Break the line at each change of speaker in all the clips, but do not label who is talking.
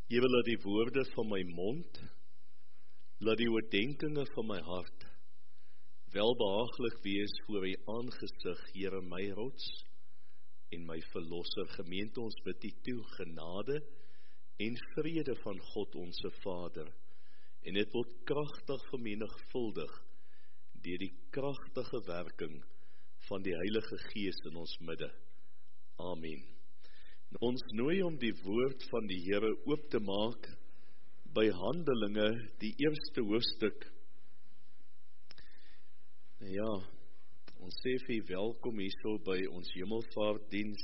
Here, laat die woorde van my mond, laat die oordeenkinge van my hart welbehaaglik wees voor U aangesig, Here, my rots en my verlosser. Gemeente, ons bid U toe, genade en vrede van God onse Vader, en dit word kragtig vermenigvuldig deur die kragtige werking van die Heilige Gees in ons midde. Amen. Ons nooi om die woord van die Here oop te maak by Handelinge, die eerste hoofstuk. Ja, ons sê vir U welkom hierso by ons hemelvaartdiens.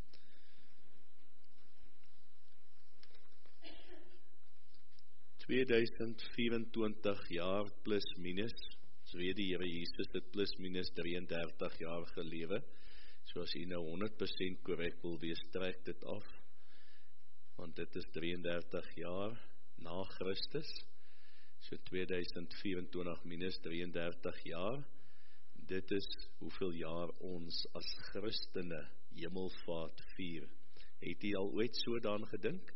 (2024) jaar plus minus. So weet die Here Jesus het plus minus 33 jaar gelewe. So as U nou 100% korrek wil wees, trek dit af, want dit is 33 jaar na Christus. So 2024 minus 33 jaar, dit is hoeveel jaar ons as Christene hemelvaart vier. Het U al ooit so daaraan gedink?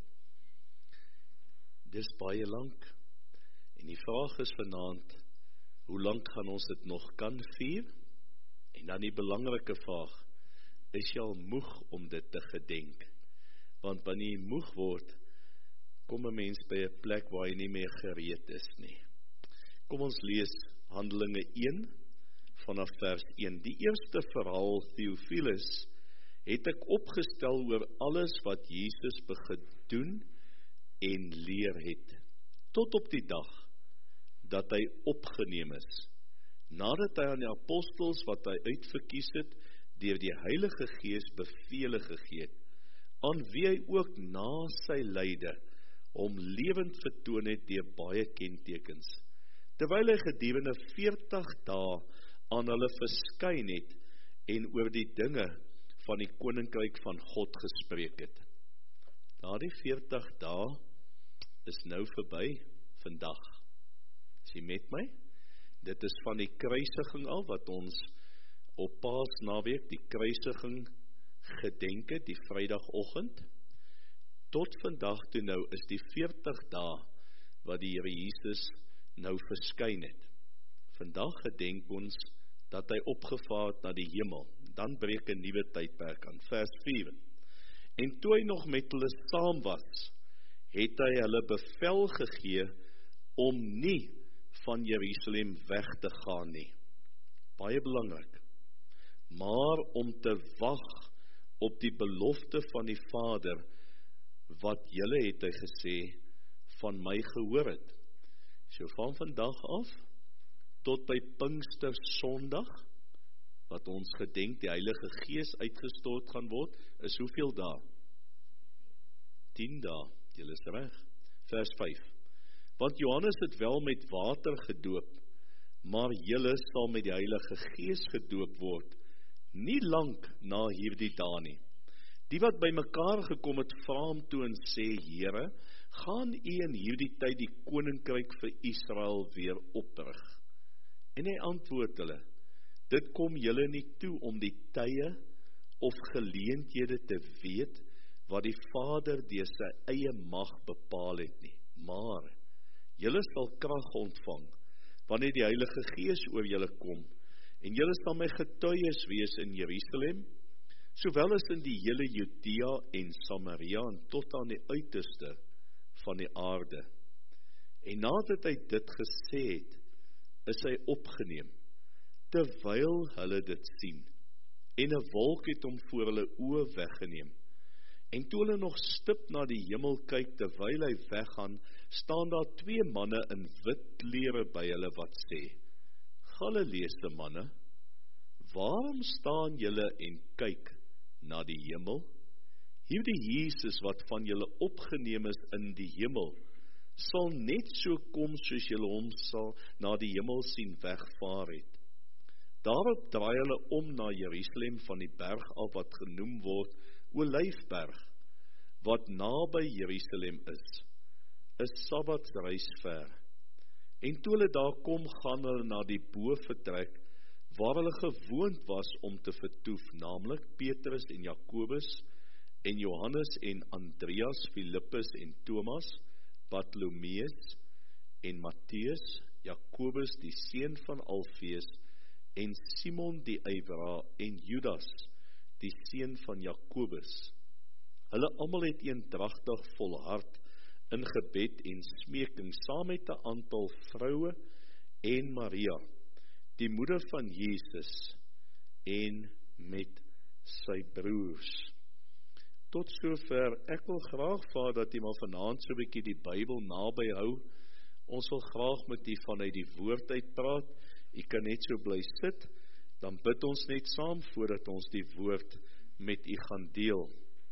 Dis baie lank. En die vraag is vanaand, hoe lank gaan ons dit nog kan vier? En dan die belangrike vraag, is jy al moeg om dit te gedenk? Want wanneer jy moeg word, kom 'n mens by 'n plek waar jy nie meer gereed is nie. Kom ons lees Handelinge 1 vanaf vers 1. Die eerste verhaal, Theophilus, het ek opgestel oor alles wat Jesus begin doen en leer het, tot op die dag dat hy opgeneem is, nadat hy aan die apostels wat hy uitverkies het, deur die Heilige Gees bevele gegee het, aan wie hy ook na sy lyde hom lewend vertoon het deur baie kentekens, terwyl hy gedurende 40 dae aan hulle verskyn het en oor die dinge van die koninkryk van God gespreek het. Daardie 40 dae is nou verby vandag. Is jy met my? Dit is van die kruisiging al wat ons op Paasnaweek die kruisiging gedenk het, die Vrydagoggend, tot vandag toe nou is die 40 dae wat die Here Jesus nou verskyn het. Vandag gedenk ons dat hy opgevaar het na die hemel. Dan breek 'n nuwe tydperk aan. Vers 4. En toe hy nog met hulle saam was, het hy hulle bevel gegee om nie van Jerusalem weg te gaan nie. Baie belangrik. Maar om te wag op die belofte van die Vader, wat julle, het hy gesê, van my gehoor het. So van vandag af, tot by Pinkster Sondag, wat ons gedenk die Heilige Gees uitgestort gaan word, is hoeveel dae? 10 dae, julle is reg. Vers 5. Want Johannes het wel met water gedoop, maar julle sal met die Heilige Gees gedoop word, nie lank na hierdie dae nie. Die wat by mekaar gekom het, vra hom toe en sê, Here, gaan U in hierdie tyd die koninkryk vir Israel weer oprig? En hy antwoord hulle, dit kom julle nie toe om die tye of geleenthede te weet, wat die Vader deur sy eie mag bepaal het nie. Maar, julle sal krag ontvang, wanneer die Heilige Gees oor julle kom, en julle sal my getuies wees in Jerusalem, sowel as in die hele Judea en Samaria, en tot aan die uiterste van die aarde. En nadat hy dit gesê het, is hy opgeneem, terwyl hulle dit sien, en 'n wolk het hom voor hulle oë weggeneem. En toe hulle nog stip na die hemel kyk, terwyl hy weggaan, staan daar 2 manne in wit klere by hulle wat sê, Galileese manne, waarom staan julle en kyk na die hemel? Hierdie Jesus wat van julle opgeneem is in die hemel, sal net so kom soos julle hom sal na die hemel sien wegvaar het. Daarop draai hulle om na Jerusalem van die berg af wat genoem word Olyfberg, wat naby Jerusalem is, 'n Sabbatsreis ver. En toe hulle daar kom, gaan hulle na die bovertrek, waar hulle gewoond was om te vertoef, naamlik Petrus en Jakobus en Johannes en Andreas, Filippus en Thomas, Bartholomeus en Mattheus, Jakobus die seun van Alfeus, en Simon die ywerhaar, en Judas die seun van Jakobus. Hulle almal het eendragtig volhard in gebed en smeking, saam met 'n aantal vroue en Maria, die moeder van Jesus, en met sy broers. Tot sover, ek wil graag, Vader, dat jy maar vanaand so 'n bietjie die Bybel naby hou. Ons wil graag met u vanuit die woord uitpraat. U kan net so bly sit, dan bid ons net saam voordat ons die woord met u gaan deel.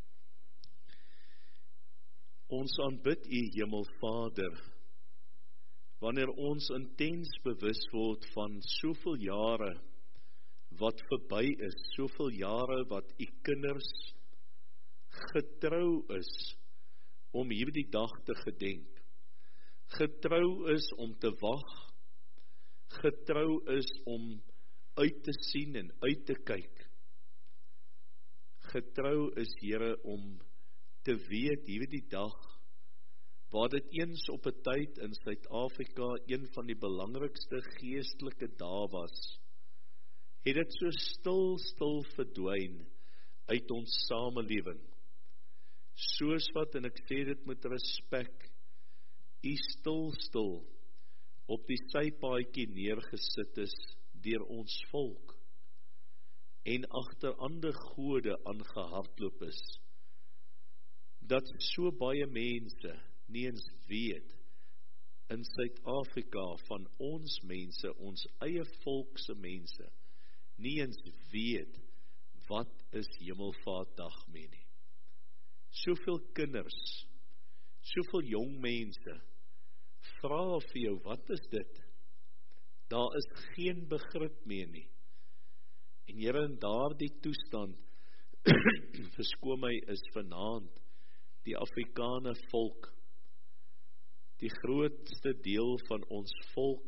Ons aanbid u, Hemelvader, wanneer ons intens bewus word van soveel jare wat verby is, soveel jare wat u kinders getrou is om hierdie dag te gedenk, getrou is om te wag, getrou is om uit te sien en uit te kyk, getrou is, Here, om te weet hierdie dag, waar dit eens op 'n tyd in Suid-Afrika een van die belangrikste geestelike dae was, het dit so stil verdwyn uit ons samelewing. Soos wat, en ek sê dit met respek, u stil op die sypaadjie neergesit is deur ons volk, en agter ander gode aangehardloop is, dat so baie mense nie eens weet in Suid-Afrika van ons mense, ons eie volkse mense, nie eens weet wat is Hemelvaartdag meer nie. Soveel kinders, soveel jong mense, vra vir jou, wat is dit? Daar is geen begrip meer nie. En Here, in daardie toestand, verskoon my, is vanaand die Afrikaner volk, die grootste deel van ons volk,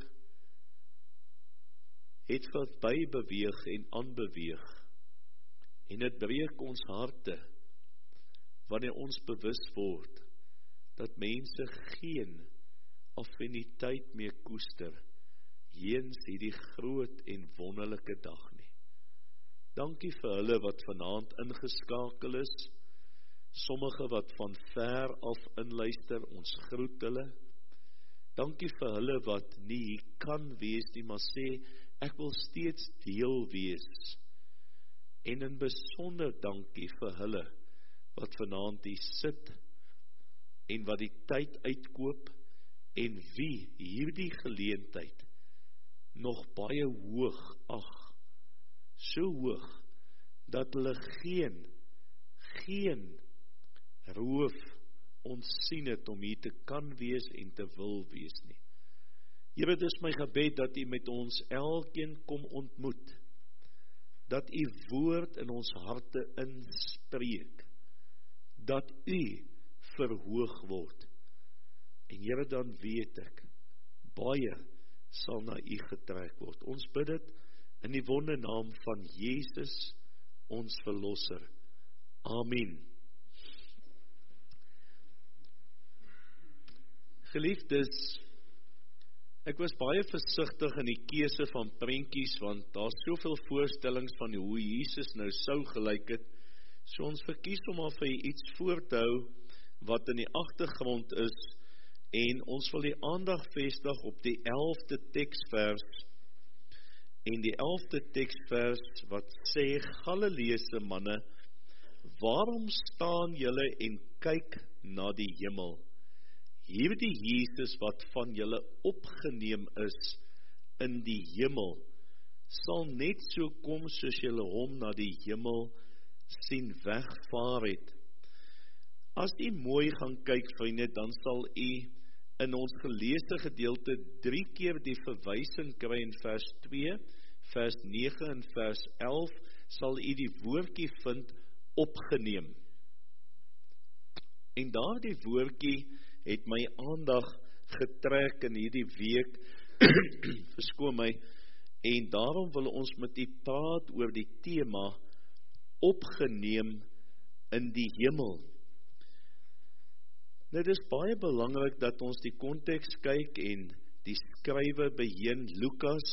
het verby beweeg en aanbeweeg, en het breek ons harte, wanneer ons bewus word, dat mense geen affiniteit meer koester, heens hierdie groot en wonderlike dag nie. Dankie vir hulle wat vanaand ingeskakel is, sommige wat van ver af inluister, ons groet hulle. Dankie vir hulle wat nie hier kan wees nie, maar sê, ek wil steeds deel wees. En in besonder dankie vir hulle wat vanaand hier sit, en wat die tyd uitkoop, en wie hierdie geleentheid nog baie hoog ag, so hoog, dat hulle geen roof ontsien het om hier te kan wees en te wil wees nie. Here, dit is my gebed dat u met ons elkeen kom ontmoet, dat u woord in ons harte inspreek, dat u verhoog word. En Here, dan weet ek, baie sal na u getrek word. Ons bid dit in die wondernaam van Jesus, ons verlosser. Amen. Geliefdes, ek was baie versigtig in die keuse van prentjies, want daar is soveel voorstellings van hoe Jesus nou sou gelyk het, so ons verkies om al vir iets voor te hou, wat in die agtergrond is, en ons wil die aandag vestig op die 11de teksvers, en die 11de teksvers wat sê, Galileese manne, waarom staan julle en kyk na die hemel? Hierdie Jesus wat van julle opgeneem is in die hemel, sal net so kom soos julle hom na die hemel sien wegvaar het. As u mooi gaan kyk, vriende, dan sal u in ons geleesde gedeelte 3 keer die verwysing kry in vers 2, vers 9 en vers 11, sal u die woordjie vind, opgeneem. En daardie woordjie het my aandag getrek in hierdie week, verskoon my, en daarom wil ons met u praat oor die tema, opgeneem in die hemel. Nou, dit is baie belangrik dat ons die konteks kyk en die skrywer beheen. Lukas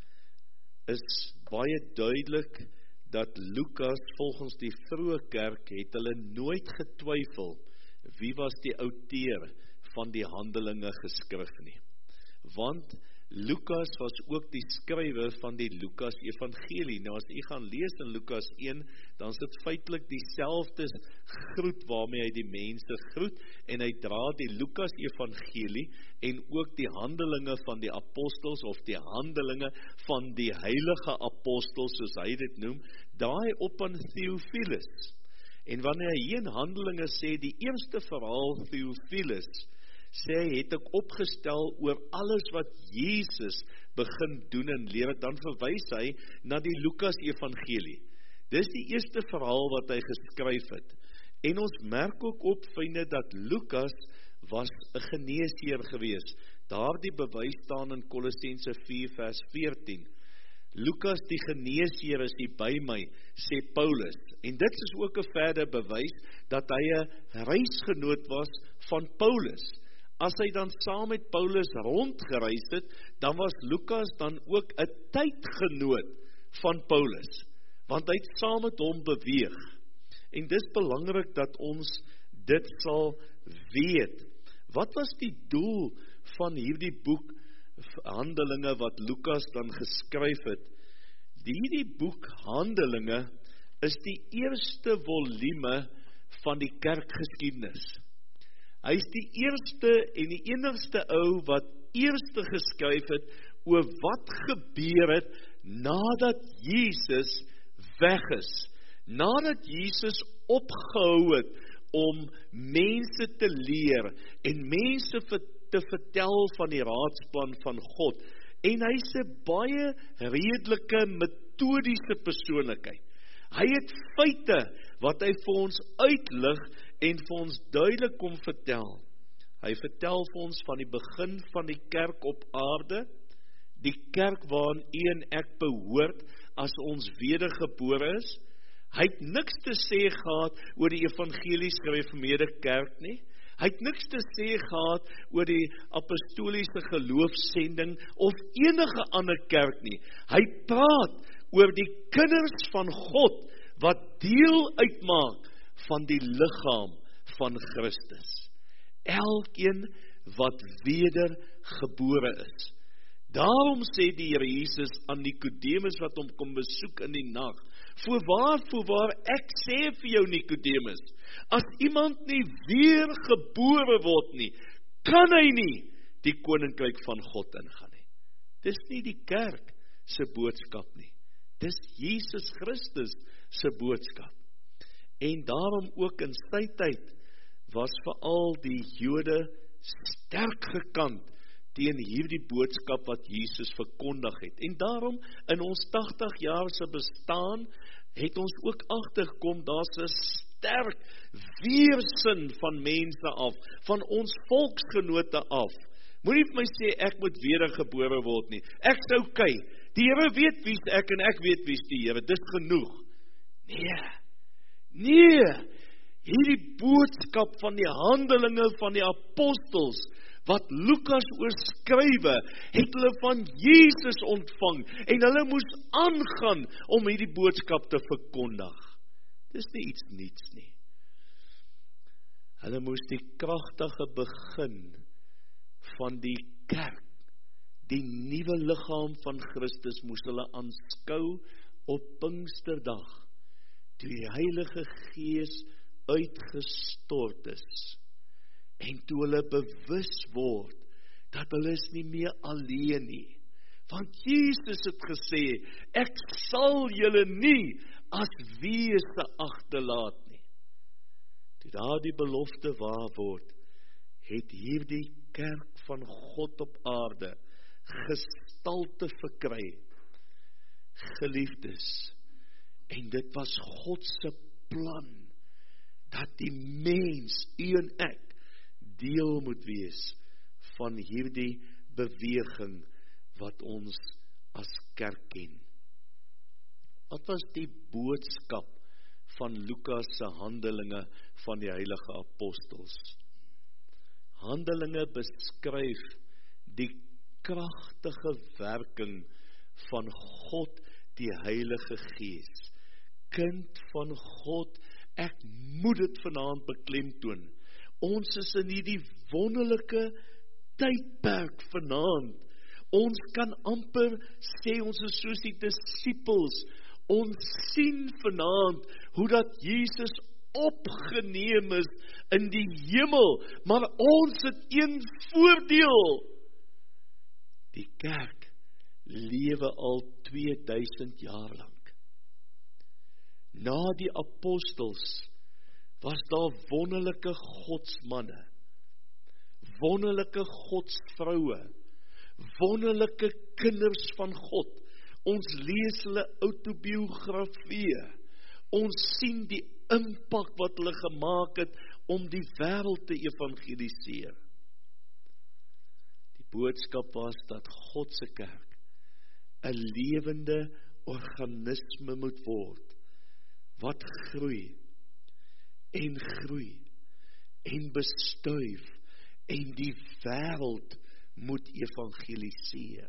is baie duidelik dat Lukas volgens die vroeë kerk het hulle nooit getwyfel wie was die outeur van die Handelinge geskrif nie. Want Lukas was ook die skrywer van die Lukas Evangelie. Nou as jy gaan lees in Lukas 1, dan is dit feitelik dieselfde groet waarmee hy die mense groet, en hy dra die Lukas Evangelie en ook die Handelinge van die apostels, of die Handelinge van die heilige apostels, soos hy dit noem, daai op aan Theophilus. En wanneer hy hier in Handelinge sê, die eerste verhaal Theophilus, sê hy, het ek opgestel oor alles wat Jesus begin doen en leer, dan verwys hy na die Lukas Evangelie. Dis die eerste verhaal wat hy geskryf het. En ons merk ook op, vriende, dat Lukas was 'n geneesheer gewees. Daardie bewys staan in Kolossense 4 vers 14. Lukas die geneesheer is hier by my, sê Paulus. En dit is ook 'n verder bewys dat hy 'n reisgenoot was van Paulus. As hy dan saam met Paulus rondgereis het, dan was Lukas dan ook 'n tydgenoot van Paulus, want hy het saam met hom beweeg. En dis belangrik dat ons dit sal weet. Wat was die doel van hierdie boek Handelinge wat Lukas dan geskryf het? Hierdie boek Handelinge is die eerste volume van die kerkgeskiedenis. Hy is die eerste en die enigste ou wat eerste geskryf het oor wat gebeur het nadat Jesus weg is. Nadat Jesus opgehou het om mense te leer en mense te vertel van die raadsplan van God. En hy's 'n baie redelike, metodiese persoonlikheid. Hy het feite wat hy vir ons uitlig en vir ons duidelik kom vertel. Hy vertel vir ons van die begin van die kerk op aarde, die kerk waarin u en ek behoort as ons wedergebore is. Hy het niks te sê gehad oor die evangelies gereformeerde kerk nie. Hy het niks te sê gehad oor die apostoliese geloofsending of enige ander kerk nie. Hy praat oor die kinders van God wat deel uitmaak van die liggaam van Christus. Elkeen wat wedergebore is. Daarom sê die Here Jesus aan Nikodemus wat hom kom besoek in die nag: Voorwaar, ek sê vir jou Nikodemus, as iemand nie weergebore word nie, kan hy nie die koninkryk van God ingaan nie. Dis nie die kerk se boodskap nie. Dis Jesus Christus se boodskap. En daarom ook in sy tyd was veral die Jode sterk gekant teen hierdie boodskap wat Jesus verkondig het. En daarom in ons 80 jaar se bestaan het ons ook agtergekom daar's 'n sterk weerstand van mense af, van ons volksgenote af. Moenie vir my sê ek moet wedergebore word nie. Ek sou kyk. Die Here weet wie's ek en ek weet wie's die Here. Dis genoeg. Nee. Hierdie boodskap van die Handelinge van die apostels wat Lukas oorskrywe, het hulle van Jesus ontvang en hulle moes aangaan om hierdie boodskap te verkondig. Dis nie iets niets nie. Hulle moes die kragtige begin van die kerk, die nuwe liggaam van Christus, moes hulle aanskou op Pinksterdag, toe die Heilige Gees uitgestort is. En toe hulle bewus word dat hulle is nie meer alleen nie. Want Jesus het gesê, ek sal julle nie as wese agterlaat nie. Toe daardie belofte waar word, het hierdie kerk van God op aarde gestalte verkry. Geliefdes, en dit was God se plan, dat die mens, u en ek, deel moet wees van hierdie beweging wat ons as kerk ken. Wat was die boodskap van Lukas se Handelinge van die heilige apostels. Handelinge beskryf die kragtige werking van God, die Heilige Gees. Kind van God, ek moet dit vanaand beklemtoon. Ons is in hierdie wonderlike tydperk vanaand. Ons kan amper sê, ons is soos die disippels. Ons sien vanaand hoe dat Jesus opgeneem is in die hemel, maar ons het een voordeel. Die kerk lewe al 2000 jaar lang. Na die apostels was daar wonderlike godsmanne, wonderlike godsvroue, wonderlike kinders van God. Ons lees hulle autobiografieë. Ons sien die impak wat hulle gemaak het om die wêreld te evangeliseer. Die boodskap was dat God se kerk 'n lewende organisme moet word, wat groei en bestuif en die wêreld moet evangeliseer.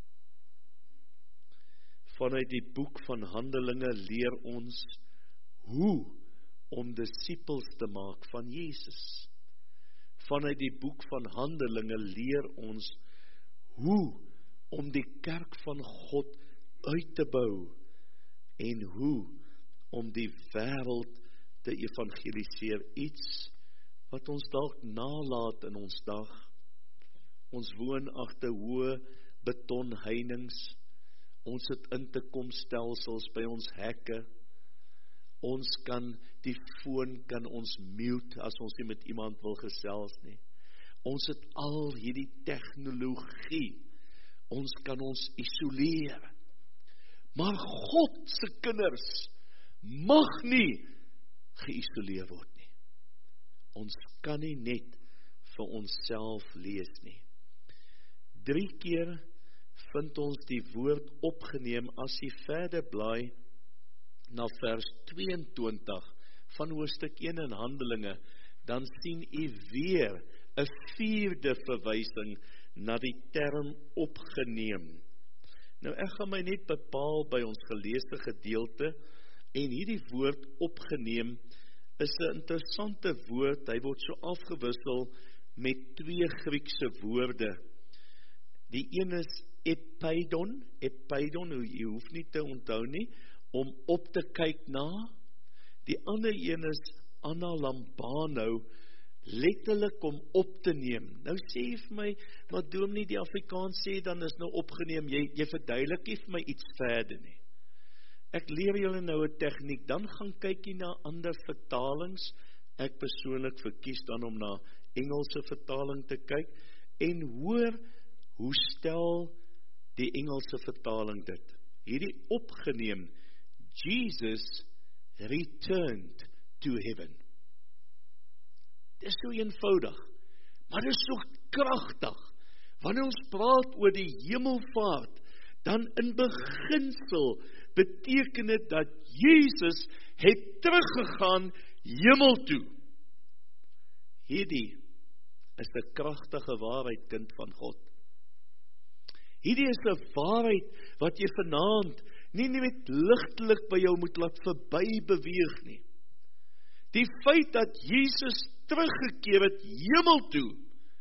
Vanuit die boek van Handelinge leer ons hoe om disippels te maak van Jesus. Vanuit die boek van Handelinge leer ons hoe om die kerk van God uit te bou en hoe om die wêreld te evangeliseer. Iets wat ons dalk nalat in ons dag. Ons woon agter hoë betonheininge. Ons het interkomstelsels by ons hekke. Ons kan die foon kan ons mute as ons nie met iemand wil gesels nie. Ons het al hierdie tegnologie. Ons kan ons isoleer. Maar God se kinders mag nie geïsoleer word nie. Ons kan nie net vir onsself lees nie. 3 keer vind ons die woord opgeneem. As jy verder blaai na vers 22 van hoofstuk 1 in Handelinge, dan sien jy weer 'n 4de verwysing na die term opgeneem. Nou ek gaan my net bepaal by ons geleesde gedeelte, en hierdie woord opgeneem is 'n interessante woord. Hy word so afgewissel met 2 Griekse woorde. Die een is epeidon, jy hoef nie te onthou nie, om op te kyk na. Die ander een is analambano, letterlik om op te neem. Nou sê jy vir my, maar dominee, die Afrikaans sê dan is nou opgeneem, jy verduidelik nie vir my iets verder nie. Ek leer julle nou 'n tegniek, dan gaan kyk jy na ander vertalings. Ek persoonlik verkies dan om na Engelse vertaling te kyk, en hoor, hoe stel die Engelse vertaling dit? Hierdie opgeneem, Jesus returned to heaven. Dit is so eenvoudig, maar dit is so kragtig. Wanneer ons praat oor die hemelvaart, dan in beginsel beteken dit dat Jesus het teruggegaan hemel toe. Hierdie is 'n kragtige waarheid, kind van God. Hierdie is 'n waarheid wat jy vanaand nie net ligtelik by jou moet laat verby beweeg nie. Die feit dat Jesus teruggekeer het hemel toe,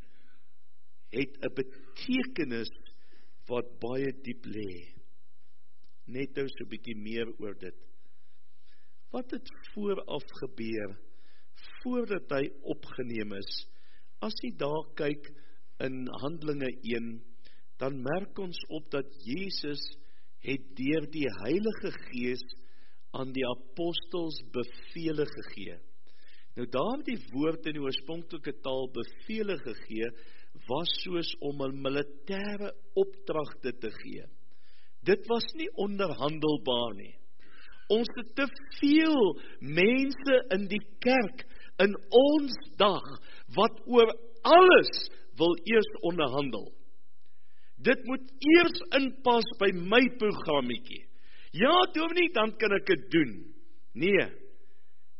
het 'n betekenis wat baie diep lê. Net nou so 'n bietjie meer oor dit. Wat het vooraf gebeur, voordat hy opgeneem is? As jy daar kyk in Handelinge 1, dan merk ons op dat Jesus het deur die Heilige Gees aan die apostels bevele gegee. Nou daar die woord in die oorspronklike taal bevele gegee, was soos om 'n militêre opdragte te gee. Dit was nie onderhandelbaar nie. Ons het te veel mense in die kerk in ons dag wat oor alles wil eers onderhandel. Dit moet eers inpas by my programmetjie. Ja, dominee, dan kan ek dit doen. Nee,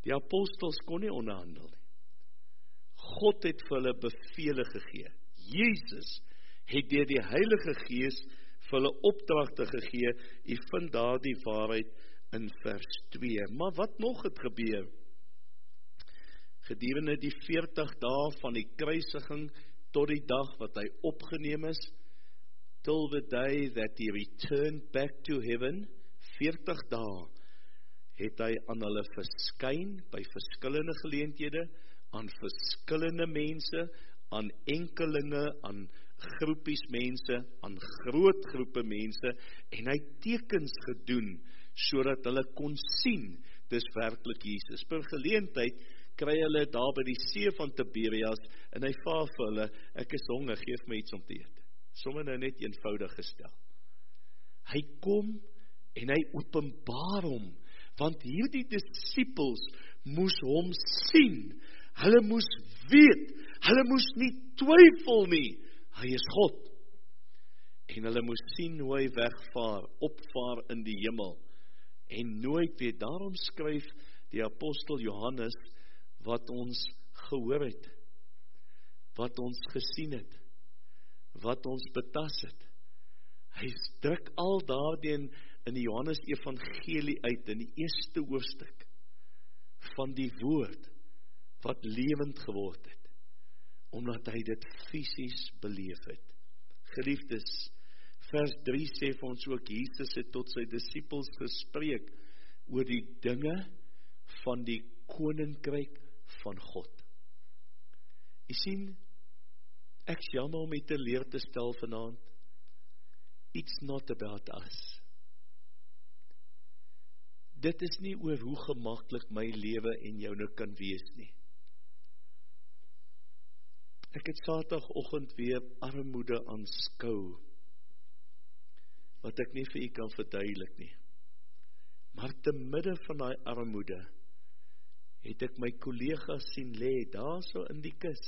Die apostels kon nie onderhandel nie. God het vir hulle bevele gegee. Jesus het deur die Heilige Gees vir hulle opdragte gegee. U vind daardie waarheid in vers 2. Maar wat nog het gebeur? Gedurende die 40 dae van die kruisiging tot die dag wat hy opgeneem is, till the day that he returned back to heaven, 40 dae het hy aan hulle verskyn by verskillende geleenthede, aan verskillende mense, aan enkelinge, aan groepies mense, aan groot groepe mense, en hy tekens gedoen, sodat hulle kon sien, dis werklik Jesus. Per geleentheid kry hulle daar by die see van Tiberias, en hy vra vir hulle, ek is honger, geef my iets om te eet. Sommige nou net eenvoudig gestel. Hy kom, en hy openbaar hom, want hierdie disippels moes hom sien, hulle moes weet, hulle moes nie twyfel nie, hy is God, en hulle moes sien hoe hy wegvaar, opvaar in die hemel, en nooit weer. Daarom skryf die apostel Johannes, wat ons gehoor het, wat ons gesien het, wat ons betas het. Hy druk al daardie in die Johannes Evangelie uit, in die eerste hoofstuk, van die woord, wat lewend geword het, omdat hy dit fisies beleef het. Geliefdes, vers 3 sê vir ons ook, Jesus het tot sy disippels gespreek, oor die dinge van die koninkryk van God. Jy sien, ek is jammer om dit te leer te stel vanaand, it's not about us. Dit is nie oor hoe gemaklik my lewe en joune kan wees nie. Ek het Saterdagoggend weer armoede aanskou, wat ek nie vir u kan verduidelik nie. Maar te midde van daai armoede, het ek my kollegas sien lê, daar so in die kus.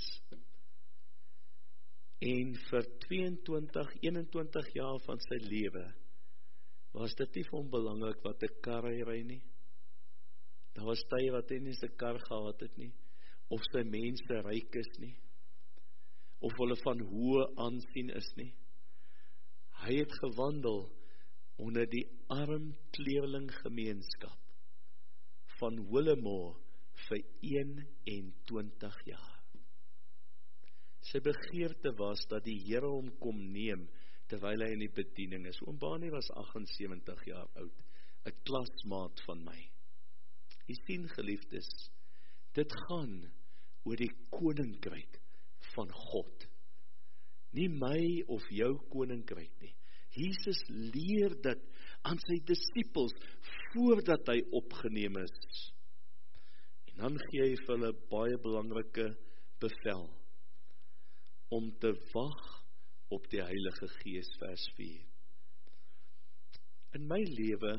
En vir 22, 21 jaar van sy lewe, was dit nie vir hom belangrik wat 'n kar hy ry nie. Daar was tye wat hy nie sy kar gehad het nie, of sy mense ryk is nie, of hulle van hoë aansien is nie. Hy het gewandel onder die arm kleerling gemeenskap van Willemore vir 21 jaar. Sy begeerte was dat die Here hom kom neem, terwyl hy in die bediening is. Oom Bani was 78 jaar oud, 'n klasmaat van my. Jy sien, geliefdes, dit gaan oor die koninkryk van God. Nie my of jou koninkryk nie. Jesus leer dit aan sy disippels, voordat hy opgeneem is. En dan gee hy vir hulle baie belangrike bevel, om te wag op die Heilige Gees, vers 4. In my lewe,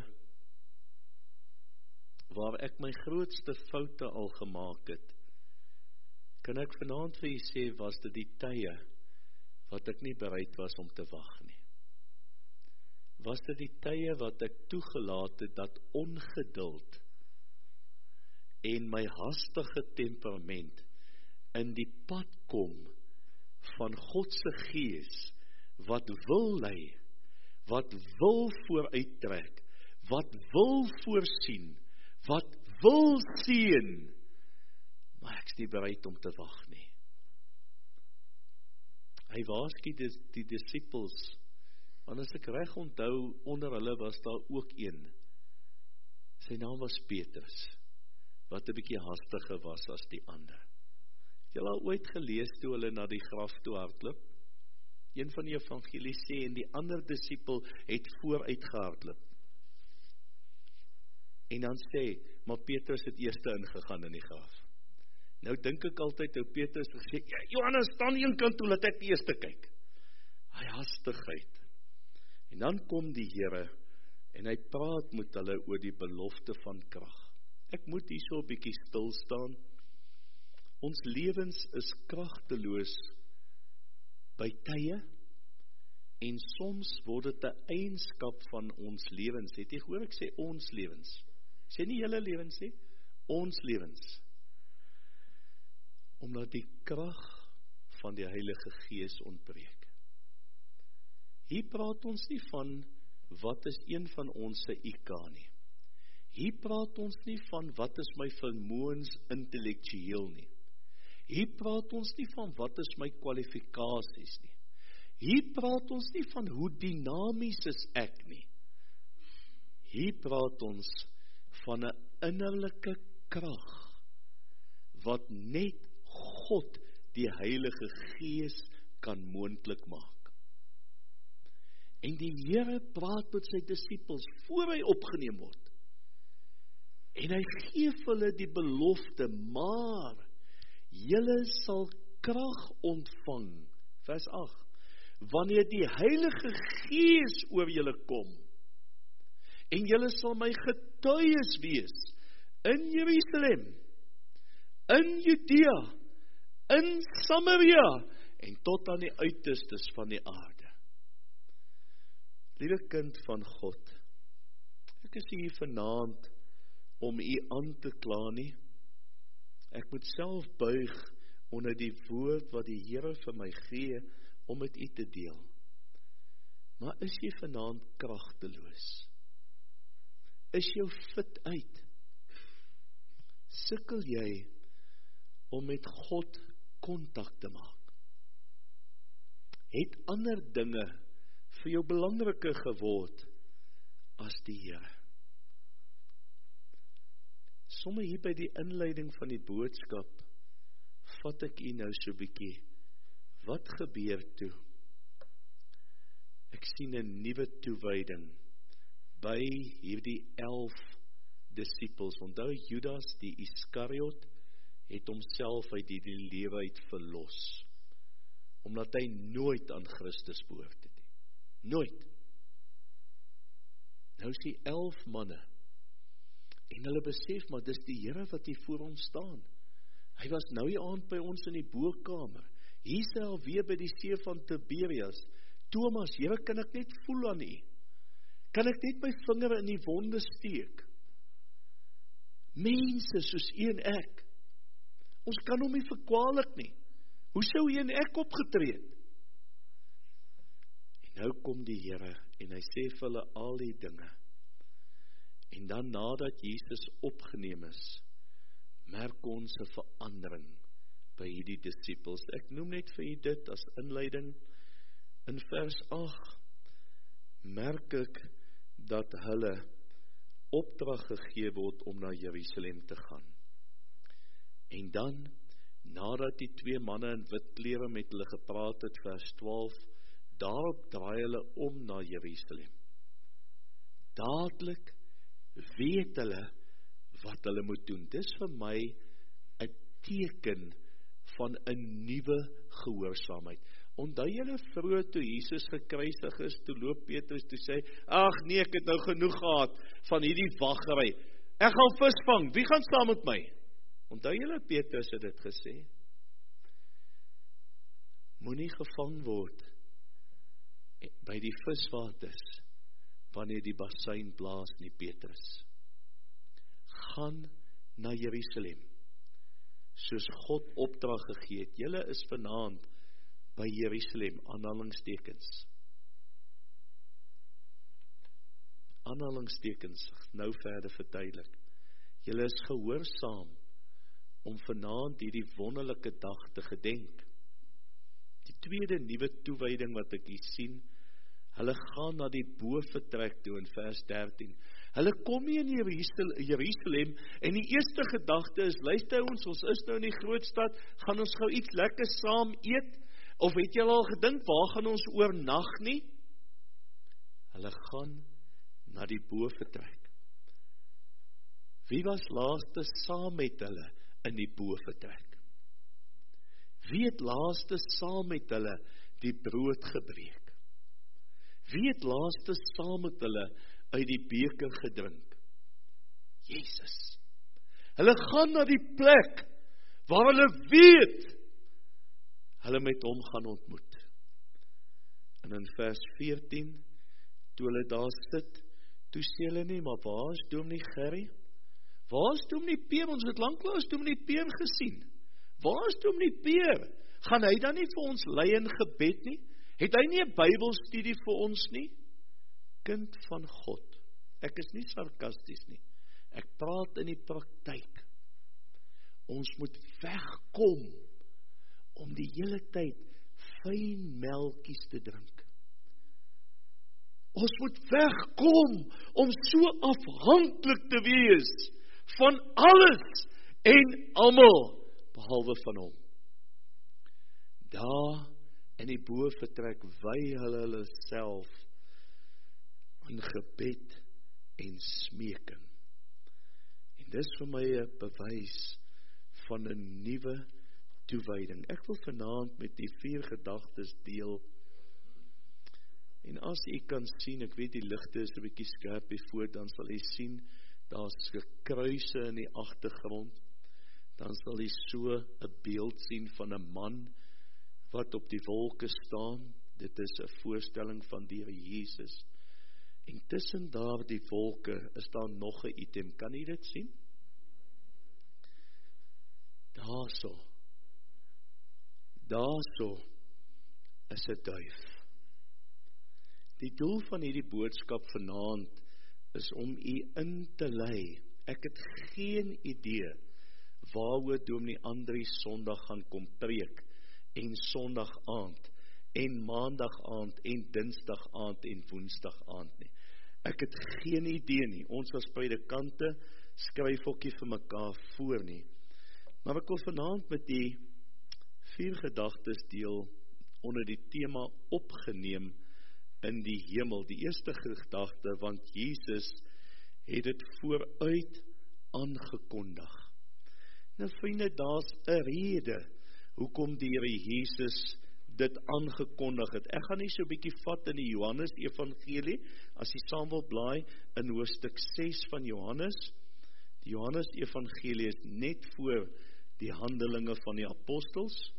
waar ek my grootste foute al gemaak het, kan ek vanaand vir u sê, was dit die tye, wat ek nie bereid was om te wag nie. Was dit die tye wat ek toegelaat het, dat ongeduld, en my hastige temperament, in die pad kom, van Godse Gees, wat wil lei, wat wil vooruittrek, wat wil voorsien, wat wil seën, maar ek is nie bereid om te wag nie. Hy waarsku die disippels, want as ek reg onthou, onder hulle was daar ook een, sy naam was Petrus, wat 'n bietjie hastiger was as die ander. Julle al ooit gelees toe hulle na die graf toe hardloop? Een van die evangelies sê, en die ander disipel het vooruit gehardloop. En dan sê, maar Petrus het eerste ingegaan in die graf. Nou dink ek altyd, hoe Petrus gesê, Johannes, staan die een kant toe, laat ek die eerste kyk. Hy hastigheid. En dan kom die Here, en hy praat met hulle oor die belofte van krag. Ek moet hier so 'n bietjie stil staan. Ons lewens is kragteloos by tye, en soms word dit 'n eienskap van ons lewens. Het jy gehoor ek sê ons lewens? Ek sê nie julle lewens nie, ons lewens, omdat die krag van die Heilige Gees ontbreek. Hier praat ons nie van, wat is een van ons se IQ nie. Hier praat ons nie van, wat is my vermoëns intellektueel nie. Hier praat ons nie van, wat is my kwalifikasies nie. Hier praat ons nie van, hoe dinamies is ek nie. Hier praat ons van 'n innerlike krag, wat net God, die Heilige Gees, kan moontlik maak. En die Here praat met sy disippels, voor hy opgeneem word. En hy gee vir hulle die belofte, maar julle sal krag ontvang, vers 8, wanneer die Heilige Gees oor julle kom, en julle sal my getuies wees, in Jerusalem, in Judea, in Samaria, en tot aan die uiterstes van die aarde. Liewe kind van God, ek is hier vanaand, om u aan te kla nie. Ek moet self buig onder die woord wat die Here vir my gee om met u te deel. Maar is jy vanaand kragteloos? Is jou fit uit? Sukkel jy om met God kontak te maak? Het ander dinge vir jou belangriker geword as die Here? Somme hier by die inleiding van die boodskap, vat ek u nou so bietjie, wat gebeur toe? Ek sien 'n nuwe toewyding, by hierdie 11 disippels. Onthou Judas die Iskariot, het homself uit die lewe uit verlos, omdat hy nooit aan Christus behoort het. Nooit. Nou is die 11 manne, en hulle besef, maar dis die Here wat hier voor ons staan. Hy was nou die aand by ons in die boorkamer. Hier is hy alweer by die see van Tiberias. Thomas, Here, kan ek net voel aan u? Kan ek net my vinger in die wonde steek? Mense soos u en ek, ons kan hom nie verkwalik nie. Hoe sou u en ek opgetree het? En nou kom die Here, en hy sê vir hulle al die dinge. En dan nadat Jesus opgeneem is, merk ons 'n verandering by hierdie disippels. Ek noem net vir u dit as inleiding. In vers 8 merk ek dat hulle opdrag gegee word om na Jerusalem te gaan. En dan, nadat die 2 manne in wit klere met hulle gepraat het, vers 12, daarop draai hulle om na Jerusalem. Dadelik weet hulle wat hulle moet doen. Dis vir my 'n teken van 'n nuwe gehoorsaamheid. Onthou julle vroeër toe Jesus gekruisig is, toe loop Petrus toe sê, ag nee, ek het nou genoeg gehad van hierdie waggery. Ek gaan vis vang, wie gaan saam met my? Onthou julle Petrus het dit gesê? Moenie gevang word by die viswaters wanneer die bassein blaas nie, Petrus. Gaan na Jerusalem, soos God opdrag gegee het. Julle is vanaand by Jerusalem, aanhalingstekens. Aanhalingstekens, nou verder verduidelik. Julle is gehoorsaam om vanaand hierdie wonderlike dag te gedenk. Die tweede nuwe toewyding wat ek hier sien, hulle gaan na die bovertrek toe in vers 13. Hulle kom nie in Jerusalem en die eerste gedagte is, luister ons is nou in die groot stad, gaan ons gou iets lekker saam eet? Of het jy al gedink, waar gaan ons oornag nie? Hulle gaan na die bovertrek. Wie was laaste saam met hulle in die bovertrek? Wie het laaste saam met hulle die brood gebreek? Wie het laaste saam met hulle uit die beker gedrink? Jesus. Hulle gaan na die plek waar hulle weet hulle met hom gaan ontmoet. En in vers 14, toe hulle daar sit, toe sê hulle nie, maar waar is Dominee Gerry? Waar is Dominee Peer? Ons het lanklaas Dominee Peer gesien. Waar is Dominee Peer? Gaan hy dan nie vir ons lei in gebed nie? Het hy nie 'n Bybelstudie vir ons nie? Kind van God. Ek is nie sarkasties nie. Ek praat in die praktyk. Ons moet wegkom om die hele tyd fyn melkies te drink. Ons moet wegkom om so afhanklik te wees van alles en almal behalwe van hom. Daar in die bovertrek wy hulle self aan gebed en smeking. En dis vir my 'n bewys van 'n nuwe toewyding. Ek wil vanaand met die 4 gedagtes deel. En as u kan sien, ek weet die ligte is 'n bietjie skerp hier voor, dan sal u sien, daar's gekruise in die agtergrond. Dan sal u so 'n beeld sien van 'n man wat op die wolke staan. Dit is 'n voorstelling van die Here Jesus. En tussen daardie wolke is daar nog 'n item. Kan u dit sien? Daarso is 'n duif. Die doel van hierdie boodskap vanaand is om u in te lei. Ek het geen idee waaroor Dominee Andri Sondag gaan kom preek, en Sondag aand, en Maandag aand, en Dinsdag aand, en Woensdag aand nie. Ek het geen idee nie. Ons as predikante skryf ookie vir mekaar voor nie. Maar ek wil vanaand met die 4 gedagtes deel onder die tema opgeneem in die hemel. Die eerste gedagte, want Jesus het dit vooruit aangekondig. Nou vriende, daar's 'n rede hoekom die Here Jesus dit aangekondig het. Ek gaan nie so 'n bietjie vat in die Johannes Evangelie, as jy saam wil blaai in hoofstuk 6 van Johannes. Die Johannes Evangelie is net voor die Handelinge van die Apostels.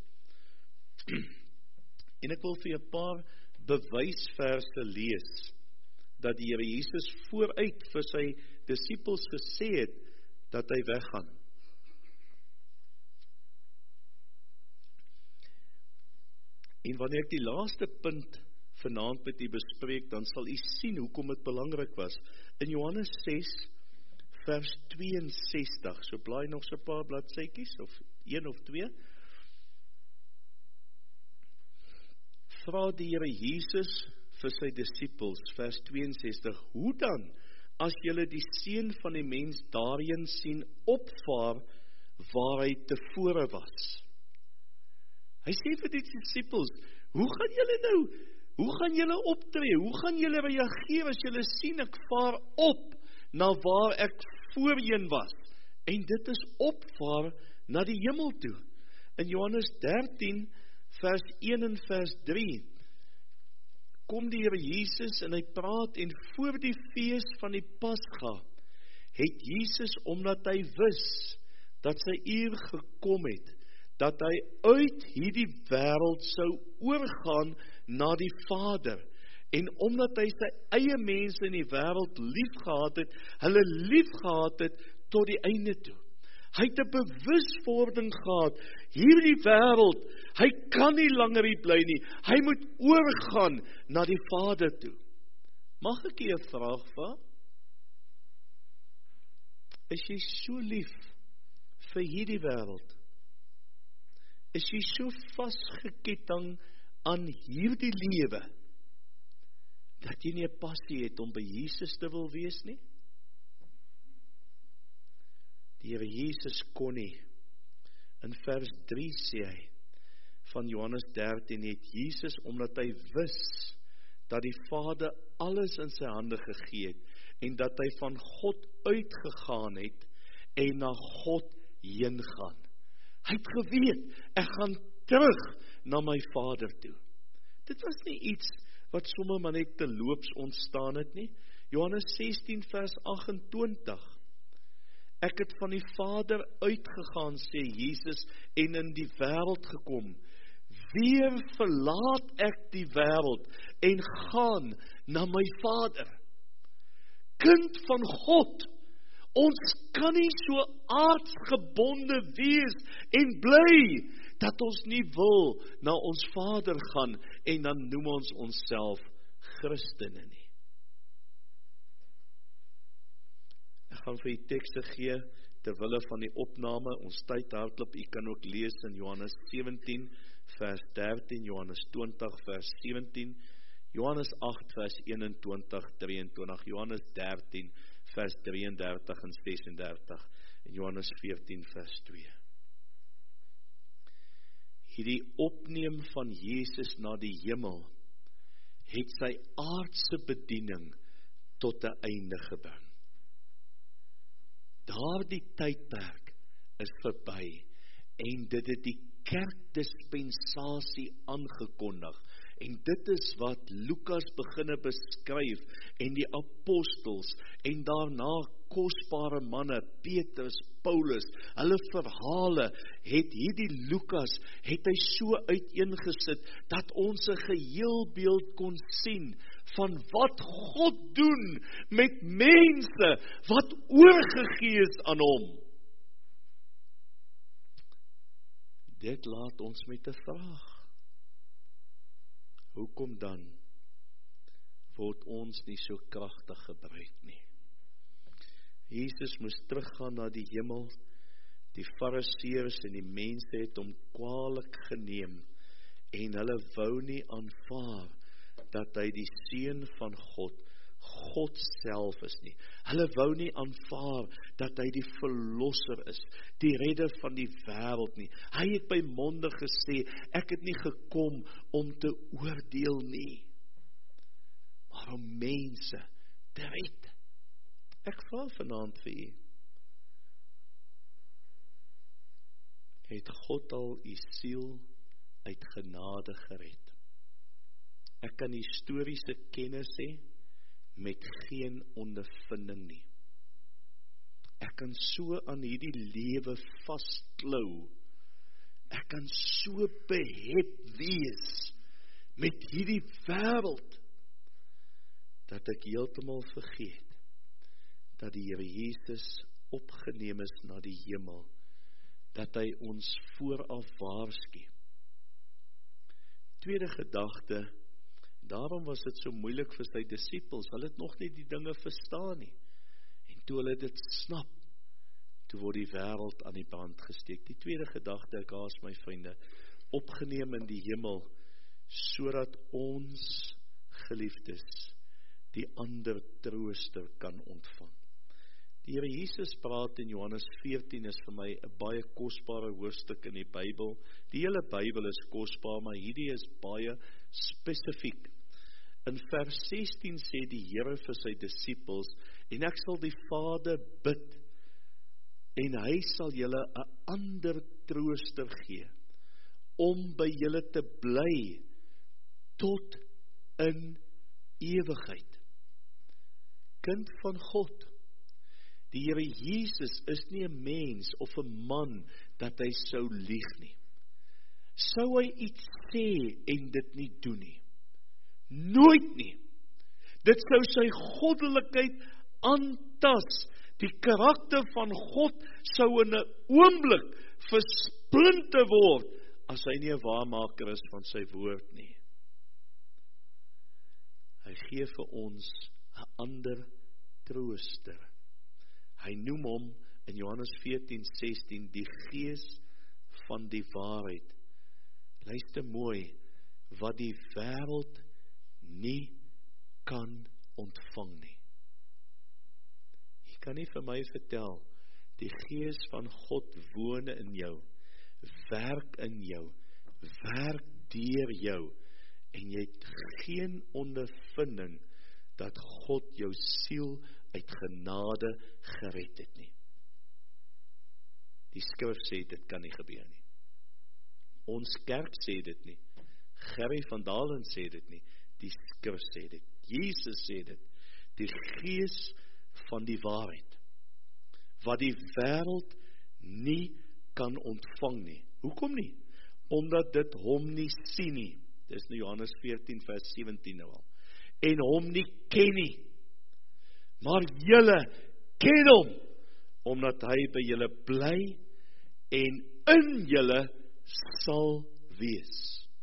En ek wil vir 'n paar bewysverse lees, dat die Here Jesus vooruit vir sy disippels gesê het, dat hy weggaan. En wanneer ek die laaste punt vanaand met u bespreek, dan sal u sien hoekom dit belangrik was. In Johannes 6, vers 62, so blaai nog so 'n paar bladsytjies, of 1 of 2, vra die Here Jesus vir sy disippels, vers 62, hoe dan, as julle die Seun van die mens daarheen sien opvaar, waar hy tevore was? Hy sê vir die disippels, hoe gaan julle optree, hoe gaan julle reageer, as julle sien, ek vaar op, na waar ek voorheen was, en dit is opvaar, na die hemel toe. In Johannes 13, vers 1 en vers 3, kom die Here Jesus en hy praat, en voor die fees van die Pasga, het Jesus, omdat hy wis, dat sy uur gekom het, dat hy uit hierdie wêreld sou oorgaan na die Vader, en omdat hy sy eie mense in die wêreld liefgehad het, hulle liefgehad het tot die einde toe. Hy het 'n bewuswording gehad, hierdie wêreld, hy kan nie langer hier bly nie, hy moet oorgaan na die Vader toe. Mag ek u 'n vraag vra? Is jy so lief vir hierdie wêreld? Is jy so vasgeketting aan hierdie lewe, dat jy nie 'n passie het om by Jesus te wil wees nie? Die Here Jesus kon nie. In vers 3 sê hy, van Johannes 13, het Jesus, omdat hy wis, dat die Vader alles in sy hande gegee het, en dat hy van God uitgegaan het, en na God heen gaan. Hy het geweet, ek gaan terug na my Vader toe. Dit was nie iets wat sommer maar net te loops ontstaan het nie. Johannes 16 vers 28. Ek het van die Vader uitgegaan, sê Jesus, en in die wêreld gekom. Weer verlaat ek die wêreld en gaan na my Vader. Kind van God, Ons kan nie so aardsgebonde wees en bly, dat ons nie wil na ons Vader gaan, en dan noem ons onsself Christene nie. Ek gaan vir die tekste gee, terwille van die opname, ons tyd hardloop, u kan ook lees in Johannes 17, vers 13, Johannes 20, vers 17, Johannes 8, vers 21, 23, Johannes 13, vers 33 en 36, en Johannes 14, vers 2. Hierdie opneem van Jesus na die hemel, het sy aardse bediening tot 'n einde gebring. Daardie tydperk is verby, en dit het die kerkdispensasie aangekondig, en dit is wat Lukas beginne beskryf, en die apostels, en daarna kosbare manne, Petrus, Paulus, hulle verhale, het hierdie Lukas, het hy so uiteengesit, dat ons 'n geheelbeeld kon sien, van wat God doen, met mense, wat oorgegee is aan hom. Dit laat ons met 'n vraag. Hoekom dan word ons nie so kragtig gebruik nie? Jesus moes teruggaan na die hemel, die fariseërs en die mense het hom kwaadlik geneem, en hulle wou nie aanvaar, dat hy die seun van God self is nie. Hulle wou nie aanvaar, dat hy die verlosser is, die redder van die wêreld nie. Hy het by monde gesê, ek het nie gekom om te oordeel nie, maar om mense te red. Ek vra vanaand vir u, het God al u siel uit genade gered? Ek kan historiese kennis hê, met geen ondervinding nie. Ek kan so aan hierdie lewe vasklou, ek kan so behep wees, met hierdie wêreld, dat ek heeltemal vergeet, dat die Here Jesus opgeneem is na die hemel, dat hy ons vooraf waarsku. Tweede gedagte, daarom was dit so moeilik vir sy disippels, hulle het nog nie die dinge verstaan nie, en toe hulle dit snap, toe word die wêreld aan die brand gesteek. Die tweede gedagte, ek haas my vriende, opgeneem in die hemel, sodat ons geliefdes, die ander trooster kan ontvang. Die Here Jesus praat in Johannes 14, is vir my 'n baie kosbare hoofstuk in die Bybel. Die hele Bybel is kosbaar, maar hierdie is baie spesifiek. In vers 16 sê die Here vir sy disippels, en ek sal die Vader bid, en hy sal julle 'n ander trooster gee, om by julle te bly, tot in ewigheid. Kind van God, die Here Jesus is nie 'n mens of 'n man, dat hy sou lieg nie. Sou hy iets sê en dit nie doen nie? Nooit nie. Dit sou sy goddelikheid aantas. Die karakter van God sou in 'n oomblik versplinte word, as hy nie 'n waarmaker is van sy woord nie. Hy gee vir ons 'n ander trooster. Hy noem hom in Johannes 14:16 die Gees van die waarheid. Luister mooi, wat die wêreld nie kan ontvang nie. Jy kan nie vir my vertel, die Gees van God woon in jou, werk in jou, werk deur jou, en jy het geen ondervinding, dat God jou siel uit genade gered het nie. Die skrif sê, dit kan nie gebeur nie. Ons kerk sê dit nie. Gerry van Dalen sê dit nie. Die skrif sê dit. Jesus sê dit. Die Gees van die waarheid, wat die wêreld nie kan ontvang nie. Hoekom nie? Omdat dit hom nie sien nie. Dis nou Johannes 14 vers 17 nou al. En hom nie ken nie. Maar julle ken hom, omdat hy by julle bly en in julle sal wees.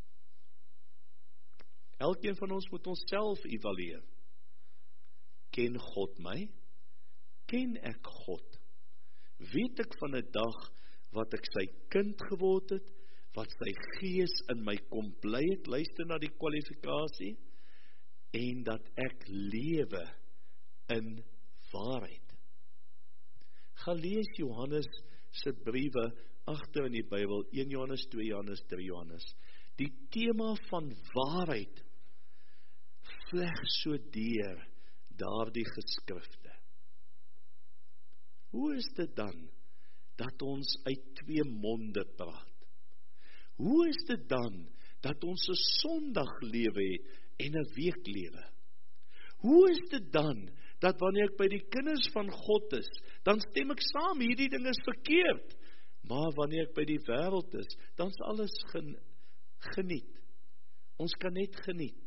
Elkeen van ons moet onsself evalueer. Ken God my? Ken ek God? Weet ek van 'n dag wat ek sy kind geword het, wat sy gees in my kom bly het, luister na die kwalifikasie, en dat ek lewe in waarheid. Gaan lees Johannes se briewe agter in die Bybel, 1 Johannes, 2 Johannes, 3 Johannes. Die tema van waarheid vleg so deur daardie geskrifte. Hoe is dit dan dat ons uit 2 monde praat? Hoe is dit dan dat ons 'n Sondag lewe het en 'n weeklewe? Hoe is dit dan dat wanneer ek by die kinders van God is, dan stem ek saam, hierdie ding is verkeerd, maar wanneer ek by die wêreld is, dan is alles geniet. Ons kan net geniet.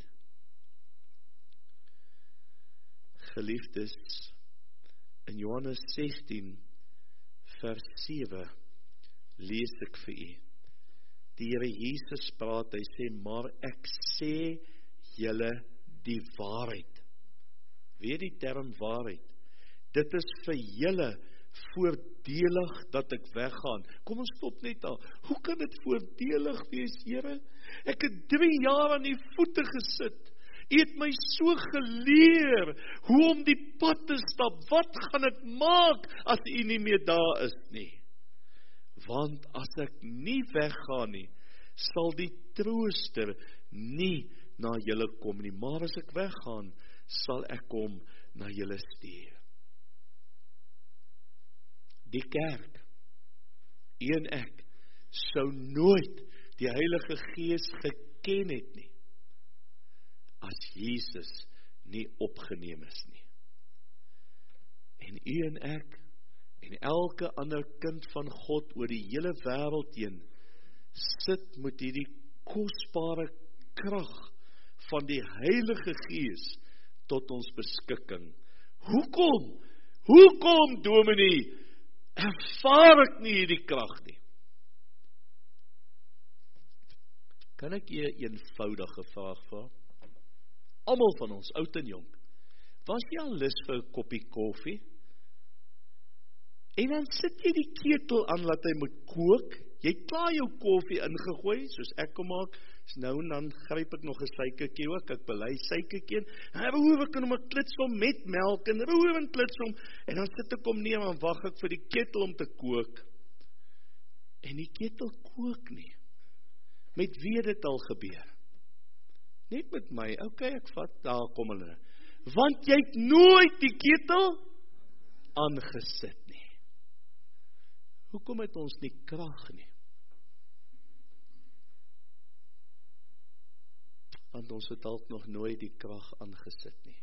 Geliefdes, in Johannes 16 vers 7 lees ek vir u. Die Here Jesus praat, hy sê, maar ek sê julle die waarheid. Weet die term waarheid? Dit is vir julle voordelig dat ek weggaan. Kom ons stop net al. Hoe kan dit voordelig wees, Here? Ek het 3 jaar aan die voete gesit. U het my so geleer hoe om die pad te stap. Wat gaan ek maak as u nie meer daar is nie? Want as ek nie weggaan nie, sal die trooster nie na julle kom nie. Maar as ek weggaan, sal ek hom na julle stuur. Die kerk, u en ek, sou nooit die Heilige Gees geken het nie, as Jesus nie opgeneem is nie. En u en ek, en elke ander kind van God oor die hele wêreld heen, sit met hierdie kosbare krag van die Heilige Gees tot ons beskikking. Hoekom, dominee, ervaar ek nie hierdie krag nie? Kan ek jy 'n eenvoudige vraag vra? Almal van ons, oud en jonk, was jy al lus vir 'n koppie koffie? En dan sit jy die ketel aan, laat hy moet kook, jy het klaar jou koffie ingegooi, soos ek kom maak, nou en dan gryp ek nog 'n suikertjie ook, ek belei suikertjie, en roer ek hom 'n klits van met melk, en roer en klits hom, en dan sit ek hom neer, en wag ek vir die ketel om te kook, en die ketel kook nie. Met wie het dit al gebeur? Net met my, okay, ek vat, daar kom hulle. Want jy het nooit die ketel aangesit nie. Hoekom het ons nie krag nie? Want ons het dalk nog nooit die krag aangesit nie.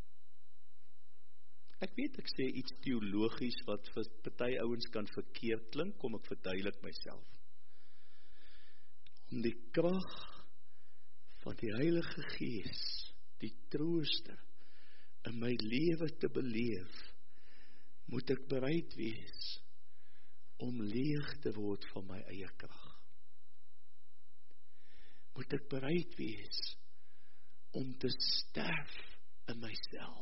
Ek weet, ek sê iets teologies wat vir party ouens kan verkeerd klink, kom ek verduidelik myself. Om die krag van die Heilige Gees, die trooster, in my lewe te beleef, moet ek bereid wees om leeg te word van my eie krag. Moet ek bereid wees om te sterf in myself.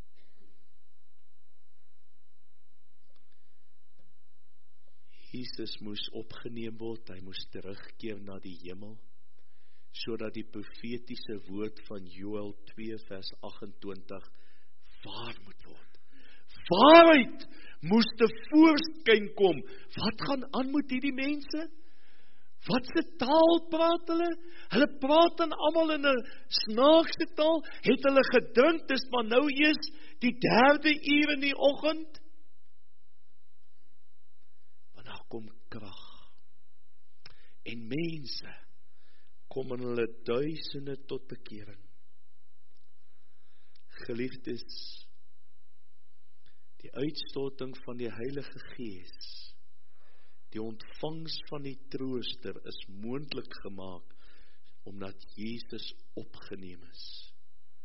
Jesus moes opgeneem word, hy moes terugkeer na die hemel, sodat die profetiese woord van Joël 2 vers 28 waar moet word. Waarheid moes tevoorskyn kom. Wat gaan aan met hierdie mense? Wat se taal praat hulle? Hulle praat dan almal in 'n snaakse taal. Het hulle gedink, dis maar nou eers die 3de uur in die oggend? Maar nou kom krag. En mense kom in hulle duisende tot bekering. Geliefdes, die uitstorting van die Heilige Gees, die ontvangs van die trooster is moontlik gemaak, omdat Jesus opgeneem is.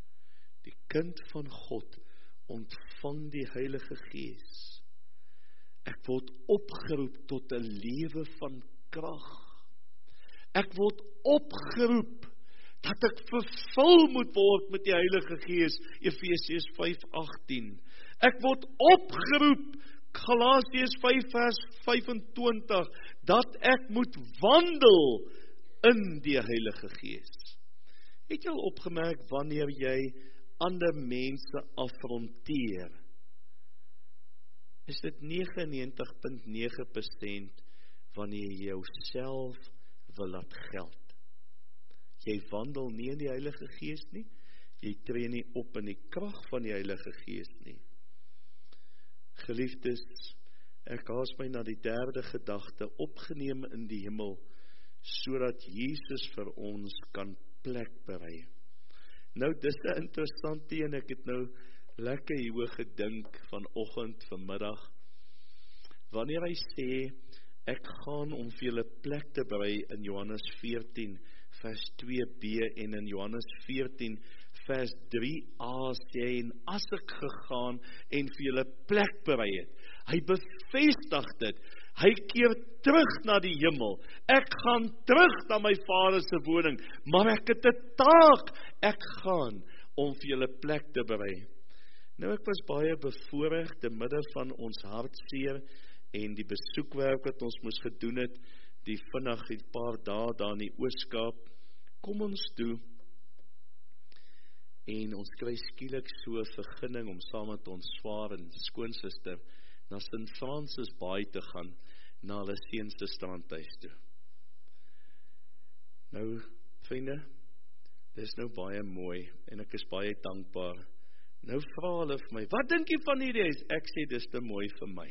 Die kind van God ontvang die Heilige Gees, Ek word opgeroep tot 'n lewe van krag. Ek word opgeroep dat ek vervul moet word met die Heilige Gees, Efesiërs 5:18. Ek word opgeroep, Galasiërs 5 vers 25, dat ek moet wandel in die Heilige Gees. Het jy al opgemerk wanneer jy ander mense afronteer? Is dit 99.9% wanneer jy jouself wil laat geld. Jy wandel nie in die Heilige Gees nie, jy tree nie op in die krag van die Heilige Gees nie. Geliefdes, ek haas my na die derde gedagte, opgeneem in die hemel, sodat Jesus vir ons kan plek berei. Nou, dis 'n interessante een, ek het nou lekker hieroor gedink vanoggend, vanmiddag, wanneer hy sê, ek gaan om vir julle plek te berei in Johannes 14 vers 2b en in Johannes 14 vers 3a sê hy, en as ek gegaan en vir julle plek berei het, hy bevestig dit, hy keer terug na die hemel, ek gaan terug na my Vader se woning, maar ek het 'n taak, ek gaan om vir julle plek te berei. Nou, ek was baie bevoorreg te midde van ons hartseer en die besoekwerk wat ons moes gedoen het, die paar dae daar in die Ooskaap, kom ons toe, en ons kry skielik so 'n vergunning om saam met ons swaar en skoonsister na St. Francis Baai te gaan, na hulle seun se strandhuis toe. Nou, vriende, dis nou baie mooi, en ek is baie dankbaar. Nou vra hulle vir my, wat dink jy van hierdie huis? Ek sê, dis te mooi vir my.